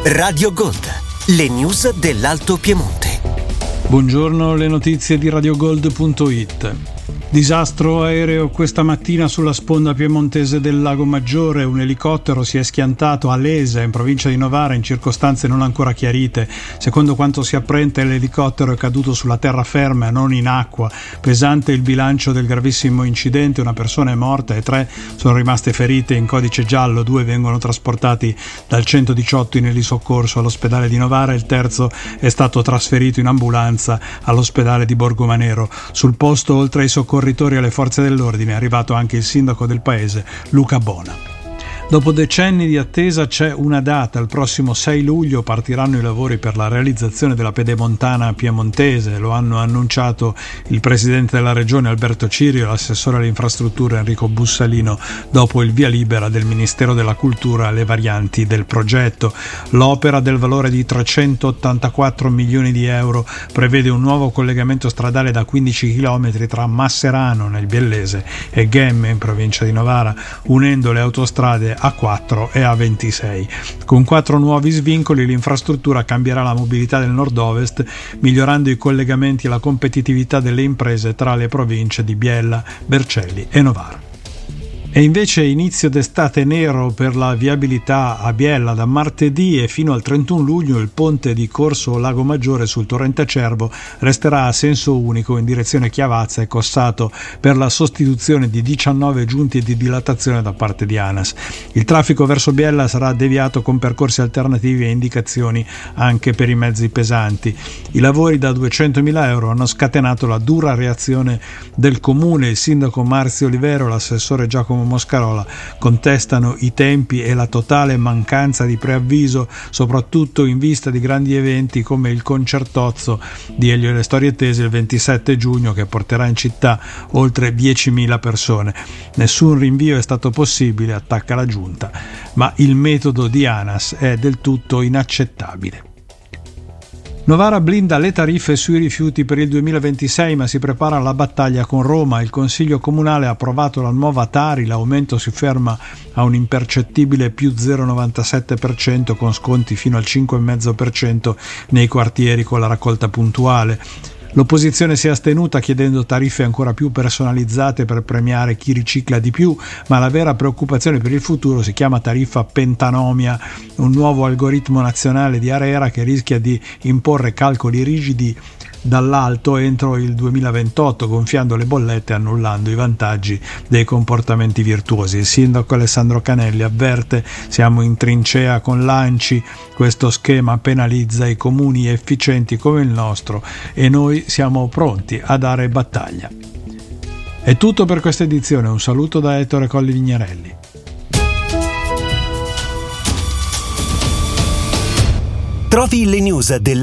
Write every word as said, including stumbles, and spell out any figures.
Radio Gold, le news dell'Alto Piemonte. Buongiorno, le notizie di radiogold punto it. Disastro aereo questa mattina sulla sponda piemontese del Lago Maggiore. Un elicottero si è schiantato a Lesa, in provincia di Novara, in circostanze non ancora chiarite. Secondo quanto si apprende, l'elicottero è caduto sulla terraferma e non in acqua. Pesante il bilancio del gravissimo incidente: una persona è morta e tre sono rimaste ferite in codice giallo. Due vengono trasportati dal centodiciotto in elisoccorso all'ospedale di Novara, il terzo è stato trasferito in ambulanza all'ospedale di Borgomanero. Sul posto, oltre ai soccorritori e alle forze dell'ordine, è arrivato anche il sindaco del paese, Luca Bona. Dopo decenni di attesa c'è una data: il prossimo sei luglio partiranno i lavori per la realizzazione della pedemontana piemontese. Lo hanno annunciato il presidente della regione Alberto Cirio e l'assessore alle infrastrutture Enrico Bussalino dopo il via libera del Ministero della Cultura alle varianti del progetto. L'opera, del valore di trecentottantaquattro milioni di euro, prevede un nuovo collegamento stradale da quindici chilometri tra Masserano nel Biellese e Ghemme in provincia di Novara, unendo le autostrade A quattro e A ventisei. Con quattro nuovi svincoli l'infrastruttura cambierà la mobilità del nord-ovest, migliorando i collegamenti e la competitività delle imprese tra le province di Biella, Vercelli e Novara. E invece inizio d'estate nero per la viabilità a Biella. Da martedì e fino al trentuno luglio il ponte di Corso Lago Maggiore sul torrente Acerbo resterà a senso unico in direzione Chiavazza e Cossato per la sostituzione di diciannove giunti di dilatazione da parte di ANAS. Il traffico verso Biella sarà deviato con percorsi alternativi e indicazioni anche per i mezzi pesanti. I lavori da duecentomila euro hanno scatenato la dura reazione del comune. Il sindaco Marzio Olivero e l'assessore Giacomo Moscarola contestano i tempi e la totale mancanza di preavviso, soprattutto in vista di grandi eventi come il concertozzo di Elio e le Storie Tese il ventisette giugno, che porterà in città oltre diecimila persone. Nessun rinvio è stato possibile, attacca la giunta, ma il metodo di ANAS è del tutto inaccettabile. Novara blinda le tariffe sui rifiuti per il duemilaventisei, ma si prepara alla battaglia con Roma. Il Consiglio Comunale ha approvato la nuova Tari, l'aumento si ferma a un impercettibile più zero virgola novantasette per cento con sconti fino al cinque virgola cinque per cento nei quartieri con la raccolta puntuale. L'opposizione si è astenuta chiedendo tariffe ancora più personalizzate per premiare chi ricicla di più, ma la vera preoccupazione per il futuro si chiama tariffa pentanomia, un nuovo algoritmo nazionale di ARERA che rischia di imporre calcoli rigidi dall'alto entro il duemilaventotto, gonfiando le bollette e annullando i vantaggi dei comportamenti virtuosi. Il sindaco Alessandro Canelli avverte: siamo in trincea con l'ANCI, questo schema penalizza i comuni efficienti come il nostro e noi siamo pronti a dare battaglia. È tutto per questa edizione, un saluto da Ettore Colli Vignarelli. Trovi le news del